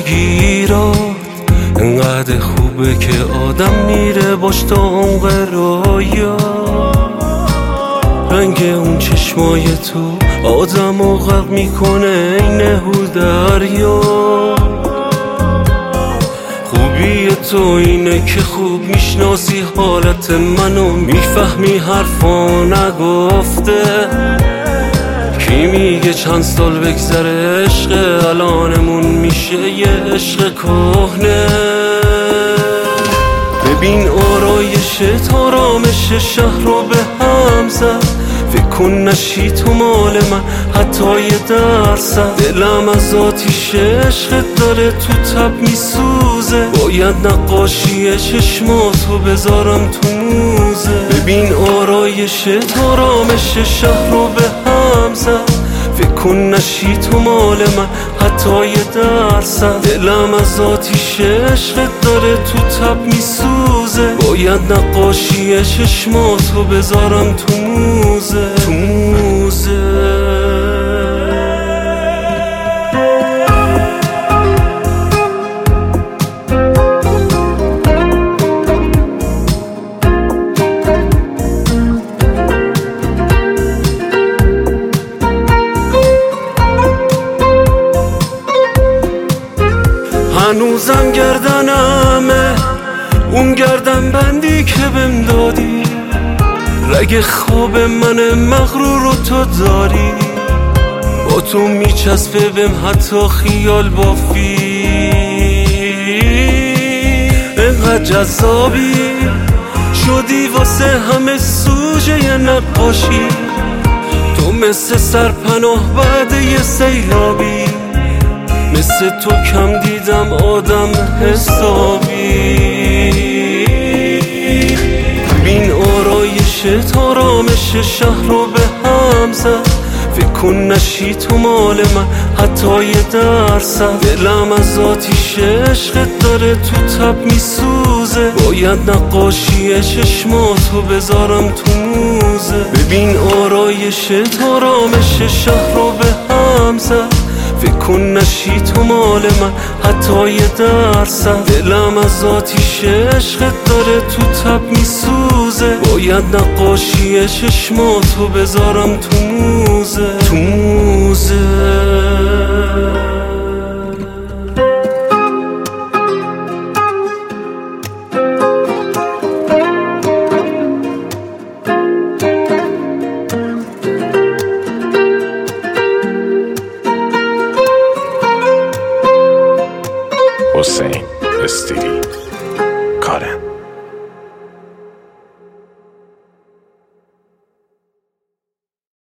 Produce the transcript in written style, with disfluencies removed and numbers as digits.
بگیراد انقدر خوبه که آدم میره باش تا عمق رویا. رنگ اون چشمای تو آدم و غرق میکنه این هو دریا. خوبی تو اینه که خوب میشناسی حالت منو، میفهمی حرفا نگفته. کی میگه چند سال بگذره عشق الانمون میشه یه عشق کهنه. ببین آرایشت آرامش شهر رو به هم زد. فکر کن نشی تو مال من حتی یه درصد. دلم از آتیش عشقت داره تو تب میسوزه. باید نقاشی چشماتو بذارم تو موزه. ببین آرایشت آرامش شهر رو به هم زد. فکر کن نشی تو مال من حتی یه درصد. دلم از آتیش عشقت داره تو تب میسوزه. باید نقاشی چشماتو بذارم تو موزه، تو موزه. هنوزم گردنمه اون گردن بندی که بهم دادی. رگ خواب من مغرور رو تو داری. با تو میچسبه بهم حتی خیال بافی. انقدر جذابی شدی واسه همه سوژه نقاشی. تو مثل سرپناه بعد یه سیلابی. مثل تو کم دیدم آدم حسابی. ببین آرایشت آرامش شهر رو به هم زد. فکر کن نشی تو مال من حتی یه درصد. دلم از آتیش عشقت داره تو تب میسوزه. باید نقاشی چشماتو بذارم تو موزه. ببین آرایشت آرامش شهر رو به هم زد. فکر کن نشی تو مال من حتی یه درصد. دلم از آتیش عشقت داره تو تب میسوزه. باید نقاشی چشماتو بذارم تو موزه، تو موزه. حسین استیلی کارن.